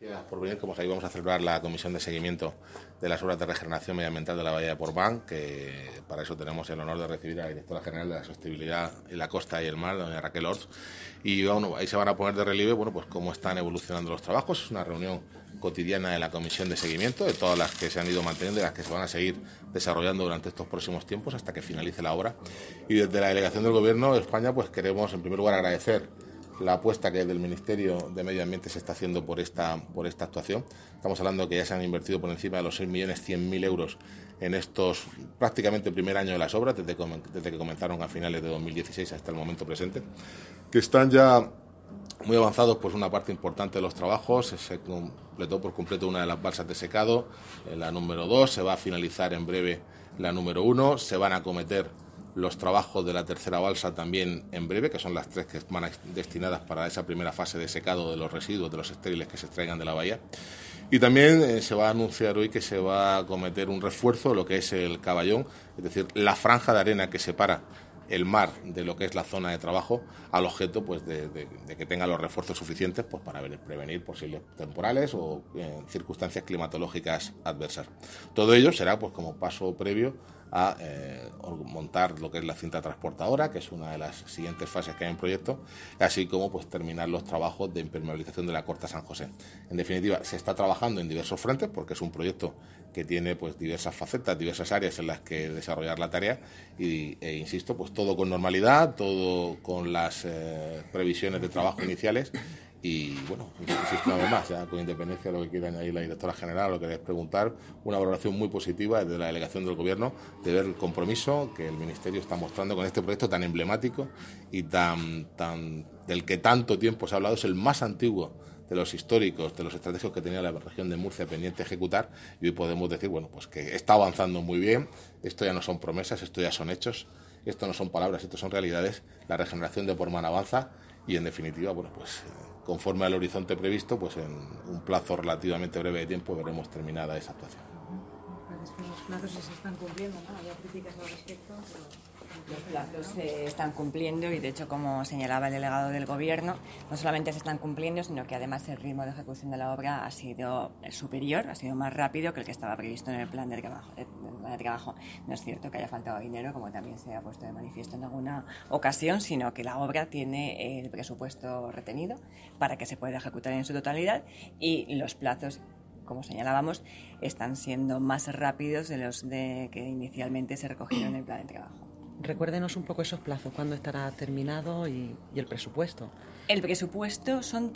Por venir, como sabéis, vamos a celebrar la comisión de seguimiento de las obras de regeneración medioambiental de la Bahía de Portbán, que para eso tenemos el honor de recibir a la directora general de la Sostenibilidad en la Costa y el Mar, doña Raquel Orts, y bueno, ahí se van a poner de relieve pues cómo están evolucionando los trabajos. Es una reunión cotidiana de la comisión de seguimiento, de todas las que se han ido manteniendo y las que se van a seguir desarrollando durante estos próximos tiempos hasta que finalice la obra. Y desde la delegación del Gobierno de España pues queremos en primer lugar agradecer la apuesta que desde el Ministerio de Medio Ambiente se está haciendo por esta actuación. Estamos hablando que ya se han invertido por encima de los 6.100.000 euros en estos prácticamente el primer año de las obras, desde que comenzaron a finales de 2016 hasta el momento presente, que están ya muy avanzados. Pues una parte importante de los trabajos se completó por completo una de las balsas de secado, la número 2, se va a finalizar en breve la número 1, se van a acometer los trabajos de la tercera balsa también en breve, que son las 3 que van destinadas para esa primera fase de secado de los residuos, de los estériles que se extraigan de la bahía. Y también se va a anunciar hoy que se va a acometer un refuerzo de lo que es el caballón, es decir, la franja de arena que separa el mar de lo que es la zona de trabajo, al objeto pues de que tenga los refuerzos suficientes pues para prevenir posibles temporales o circunstancias climatológicas adversas. Todo ello será pues como paso previo a montar lo que es la cinta transportadora, que es una de las siguientes fases que hay en proyecto, así como pues terminar los trabajos de impermeabilización de la Corta San José. En definitiva, se está trabajando en diversos frentes porque es un proyecto que tiene pues diversas facetas, diversas áreas en las que desarrollar la tarea e insisto, pues todo con normalidad, todo con las previsiones de trabajo iniciales. Y bueno, insisto una vez más, ya con independencia de lo que quiera añadir la directora general, lo que queréis preguntar, una valoración muy positiva desde la delegación del Gobierno de ver el compromiso que el Ministerio está mostrando con este proyecto tan emblemático y tan del que tanto tiempo se ha hablado. Es el más antiguo de los históricos, de los estratégicos que tenía la región de Murcia pendiente de ejecutar, y hoy podemos decir bueno pues que está avanzando muy bien. Esto ya no son promesas, esto ya son hechos, esto no son palabras, esto son realidades. La regeneración de Portbán avanza y en definitiva bueno pues conforme al horizonte previsto, pues en un plazo relativamente breve de tiempo veremos terminada esa actuación. Los plazos se están cumpliendo, ¿no? Había críticas al respecto, pero los plazos se están cumpliendo y, de hecho, como señalaba el delegado del Gobierno, no solamente se están cumpliendo, sino que además el ritmo de ejecución de la obra ha sido superior, ha sido más rápido que el que estaba previsto en el plan de trabajo. No es cierto que haya faltado dinero, como también se ha puesto de manifiesto en alguna ocasión, sino que la obra tiene el presupuesto retenido para que se pueda ejecutar en su totalidad y los plazos, como señalábamos, están siendo más rápidos de los que inicialmente se recogieron en el plan de trabajo. Recuérdenos un poco esos plazos, cuándo estará terminado y el presupuesto. El presupuesto son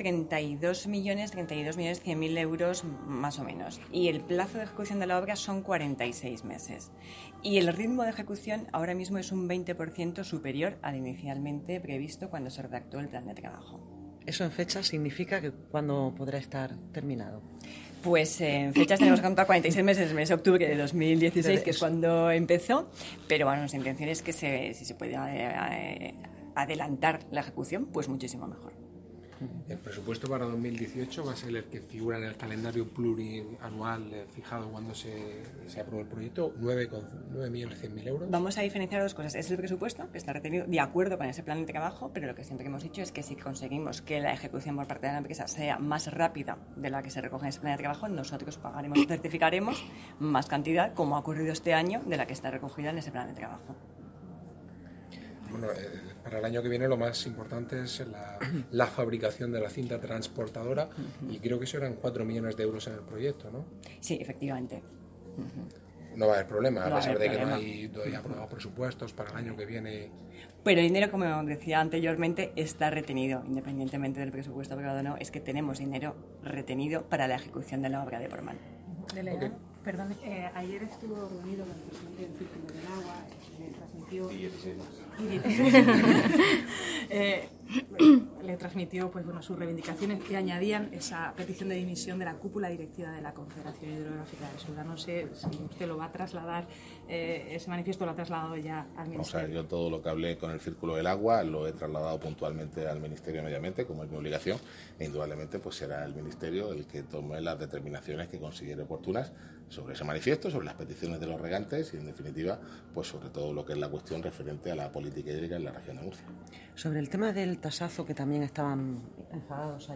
32.100.000 euros más o menos, y el plazo de ejecución de la obra son 46 meses. Y el ritmo de ejecución ahora mismo es un 20% superior al inicialmente previsto cuando se redactó el plan de trabajo. ¿Eso en fecha significa que cuándo podrá estar terminado? Pues en fechas tenemos que contar 46 meses, el mes de octubre de 2016, que es cuando empezó, pero bueno, nuestra intención es que si se puede adelantar la ejecución, pues muchísimo mejor. El presupuesto para 2018 va a ser el que figura en el calendario plurianual fijado cuando se aprobó el proyecto, 9.100.000 euros. Vamos a diferenciar dos cosas. Es el presupuesto, que está retenido de acuerdo con ese plan de trabajo, pero lo que siempre hemos dicho es que si conseguimos que la ejecución por parte de la empresa sea más rápida de la que se recoge en ese plan de trabajo, nosotros pagaremos y certificaremos más cantidad, como ha ocurrido este año, de la que está recogida en ese plan de trabajo. Bueno, para el año que viene lo más importante es la fabricación de la cinta transportadora y creo que eso eran 4 millones de euros en el proyecto, ¿no? Sí, efectivamente. No va a haber problema, a pesar de que no hay todavía aprobados presupuestos para el año que viene. Pero el dinero, como decía anteriormente, está retenido, independientemente del presupuesto aprobado o no, es que tenemos dinero retenido para la ejecución de la obra de Portbán. Delegado, perdón, ayer estuvo reunido con el presidente del Círculo del Agua, le transmitió... le transmitió pues, bueno, sus reivindicaciones que añadían esa petición de dimisión de la cúpula directiva de la Confederación Hidrográfica del Sudán. No sé si usted lo va a trasladar, ese manifiesto lo ha trasladado ya al Ministerio. O sea, yo todo lo que hablé con el Círculo del Agua lo he trasladado puntualmente al Ministerio de Medio Ambiente, como es mi obligación, e indudablemente pues será el Ministerio el que tome las determinaciones que considere oportunas sobre ese manifiesto, sobre las peticiones de los regantes y, en definitiva, pues sobre todo lo que es la cuestión referente a la política hídrica en la región de Murcia. Sobre el tema del tasazo, que también estaban enfadados ayer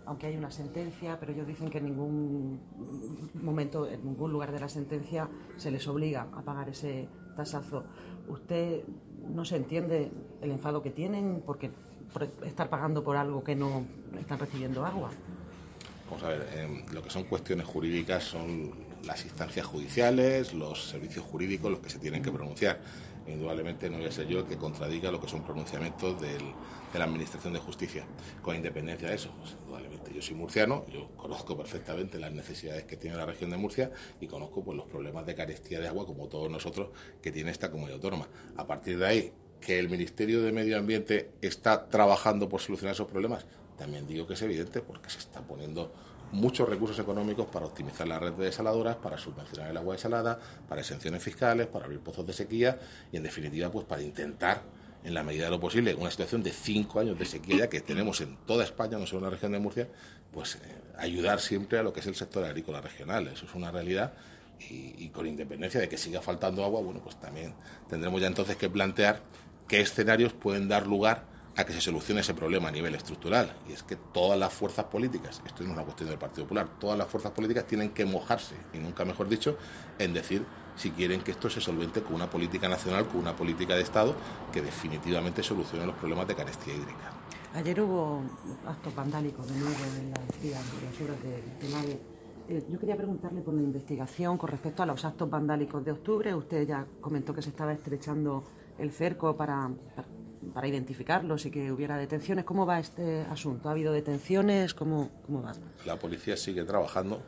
aunque hay una sentencia, pero ellos dicen que en ningún momento, en ningún lugar de la sentencia se les obliga a pagar ese tasazo. ¿Usted no se entiende el enfado que tienen por estar pagando por algo que no están recibiendo agua? Vamos a ver, lo que son cuestiones jurídicas son las instancias judiciales, los servicios jurídicos los que se tienen que pronunciar. Indudablemente no voy a ser yo el que contradiga lo que son pronunciamientos de la Administración de Justicia. Con independencia de eso, pues, indudablemente yo soy murciano, yo conozco perfectamente las necesidades que tiene la región de Murcia y conozco pues los problemas de carestía de agua, como todos nosotros, que tiene esta comunidad autónoma. A partir de ahí, que el Ministerio de Medio Ambiente está trabajando por solucionar esos problemas, también digo que es evidente, porque se están poniendo muchos recursos económicos para optimizar la red de desaladoras, para subvencionar el agua desalada, para exenciones fiscales, para abrir pozos de sequía y, en definitiva, pues para intentar, en la medida de lo posible, una situación de 5 años de sequía ya que tenemos en toda España, no solo en la región de Murcia, pues ayudar siempre a lo que es el sector agrícola regional. Eso es una realidad y con independencia de que siga faltando agua, bueno, pues también tendremos ya entonces que plantear qué escenarios pueden dar lugar a que se solucione ese problema a nivel estructural. Y es que todas las fuerzas políticas, esto no es una cuestión del Partido Popular, todas las fuerzas políticas tienen que mojarse, y nunca mejor dicho, en decir si quieren que esto se solvente con una política nacional, con una política de Estado que definitivamente solucione los problemas de carestía hídrica. Ayer hubo actos vandálicos de nuevo en las vías de las obras del AVE. Yo quería preguntarle por la investigación con respecto a los actos vandálicos de octubre. Usted ya comentó que se estaba estrechando el cerco para identificarlos y que hubiera detenciones. ¿Cómo va este asunto? ¿Ha habido detenciones? ¿Cómo va? La policía sigue trabajando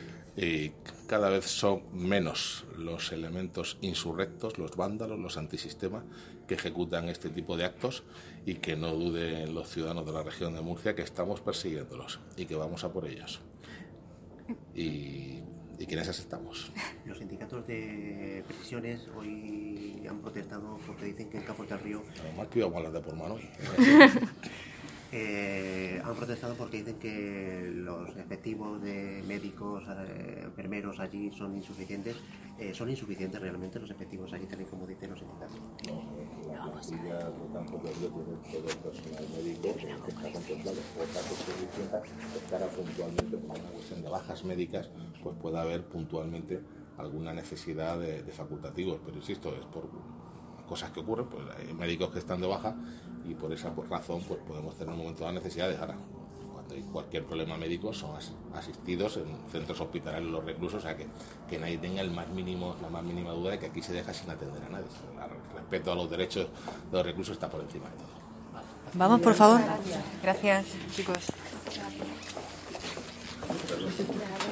y cada vez son menos los elementos insurrectos, los vándalos, los antisistemas que ejecutan este tipo de actos, y que no duden los ciudadanos de la región de Murcia que estamos persiguiéndolos y que vamos a por ellos. Y que en esas estamos. Los sindicatos de prisiones hoy han protestado porque dicen que en Campos del Río... Además que íbamos a hablar de por mano. Han protestado porque dicen que los efectivos de médicos, enfermeros allí son insuficientes. ¿Son insuficientes realmente los efectivos allí, tal y como dicen los sindicatos? No, las plantillas de Campos del Río tienen todo el personal médico que está contemplado. Otra cuestión distinta es que ahora puntualmente, por una cuestión de bajas médicas, pues puede haber puntualmente alguna necesidad de facultativos, pero insisto, es por cosas que ocurren, pues hay médicos que están de baja y por esa razón pues podemos tener un momento de necesidades. Ahora, cuando hay cualquier problema médico son asistidos en centros hospitalarios los reclusos, o sea que nadie tenga la más mínima duda de que aquí se deja sin atender a nadie. El respeto a los derechos de los reclusos está por encima de todo. Vamos, por favor. Gracias, chicos.